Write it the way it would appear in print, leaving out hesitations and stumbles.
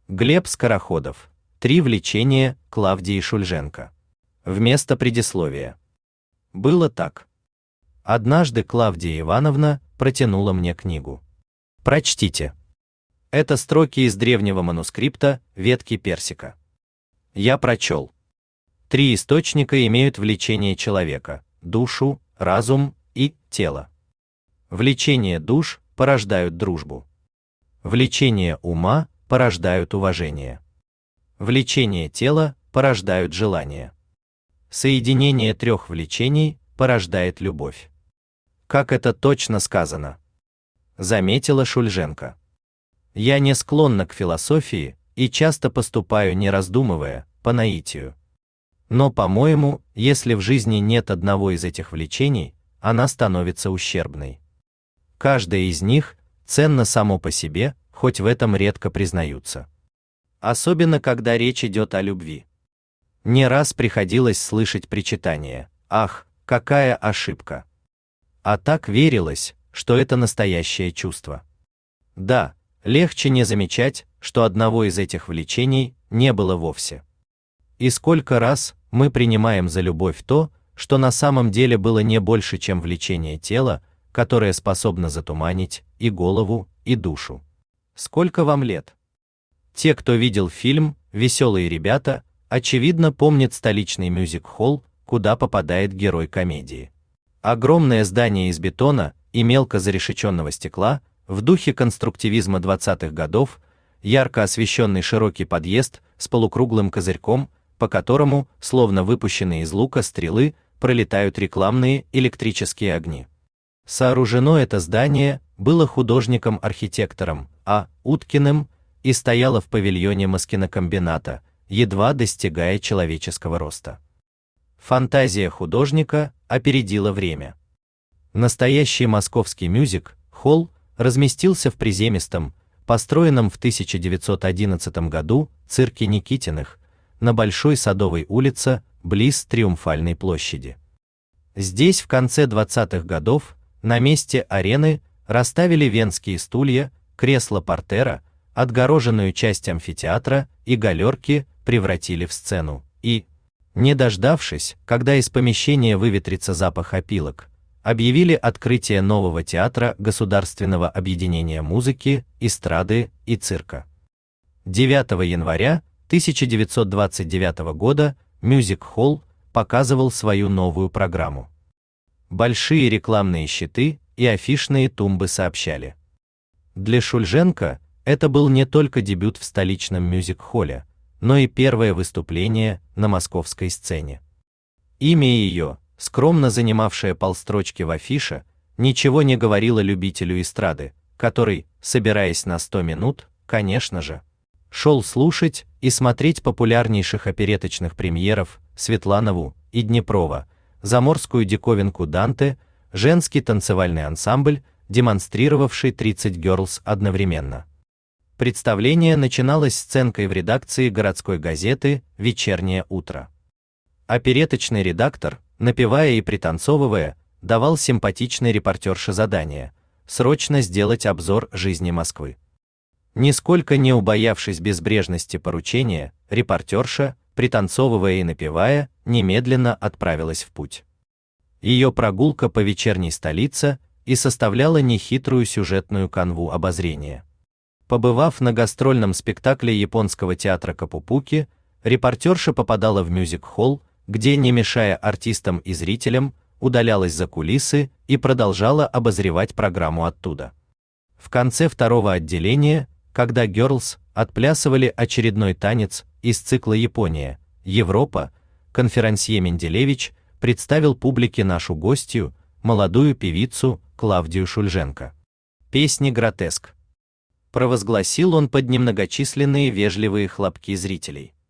Глеб Скороходов. 3 влечения Клавдии Шульженко. Вместо предисловия. Было так. Однажды Клавдия Ивановна протянула мне книгу. Прочтите. Это строки из древнего манускрипта «Ветки персика». Я прочел. 3 источника имеют влечение человека: душу, разум и тело. Влечение душ порождают дружбу. Влечение ума порождают уважение. Влечение тела порождают желание. Соединение 3 влечений порождает любовь. Как это точно сказано, заметила Шульженко. Я не склонна к философии и часто поступаю, не раздумывая, по наитию. Но, по-моему, если в жизни нет одного из этих влечений, она становится ущербной. Каждое из них ценно само по себе, хоть в этом редко признаются. Особенно, когда речь идет о любви. Не раз приходилось слышать причитание: «Ах, какая ошибка!» А так верилось, что это настоящее чувство. Да, легче не замечать, что одного из этих влечений не было вовсе. И сколько раз мы принимаем за любовь то, что на самом деле было не больше, чем влечение тела, которое способно затуманить и голову, и душу. Сколько вам лет? Те, кто видел фильм «Веселые ребята», очевидно помнят столичный мюзик-холл, куда попадает герой комедии. Огромное здание из бетона и мелко зарешеченного стекла, в духе конструктивизма 20-х годов, ярко освещенный широкий подъезд с полукруглым козырьком, по которому, словно выпущенные из лука стрелы, пролетают рекламные электрические огни. Сооружено это здание было художником-архитектором А. Уткиным и стояло в павильоне маскинокомбината, едва достигая человеческого роста. Фантазия художника опередила время. Настоящий московский мюзик-холл разместился в приземистом, построенном в 1911 году цирке Никитиных, на Большой Садовой улице, близ Триумфальной площади. Здесь в конце 20-х годов на месте арены расставили венские стулья, кресла портера, отгороженную часть амфитеатра и галерки превратили в сцену и, не дождавшись, когда из помещения выветрится запах опилок, объявили открытие нового театра Государственного объединения музыки, эстрады и цирка. 9 января 1929 года мюзик-холл показывал свою новую программу. Большие рекламные щиты и афишные тумбы сообщали. Для Шульженко это был не только дебют в столичном мюзик-холле, но и первое выступление на московской сцене. Имя ее, скромно занимавшее полстрочки в афише, ничего не говорило любителю эстрады, который, собираясь на 100 минут, конечно же, шел слушать и смотреть популярнейших опереточных премьеров Светланову и Днепрова, заморскую диковинку Данте, женский танцевальный ансамбль, демонстрировавший 30 герлс одновременно. Представление начиналось сценкой в редакции городской газеты «Вечернее утро». Опереточный редактор, напевая и пританцовывая, давал симпатичной репортерше задание срочно сделать обзор жизни Москвы. Нисколько не убоявшись безбрежности поручения, репортерша, пританцовывая и напевая, немедленно отправилась в путь. Ее прогулка по вечерней столице и составляла нехитрую сюжетную канву обозрения. Побывав на гастрольном спектакле японского театра Капупуки, репортерша попадала в мюзик-холл, где, не мешая артистам и зрителям, удалялась за кулисы и продолжала обозревать программу оттуда. В конце второго отделения, когда герлс отплясывали очередной танец из цикла «Япония, Европа», конферансье Менделевич представил публике нашу гостью, молодую певицу Клавдию Шульженко. «Песни гротеск», провозгласил он под немногочисленные вежливые хлопки зрителей.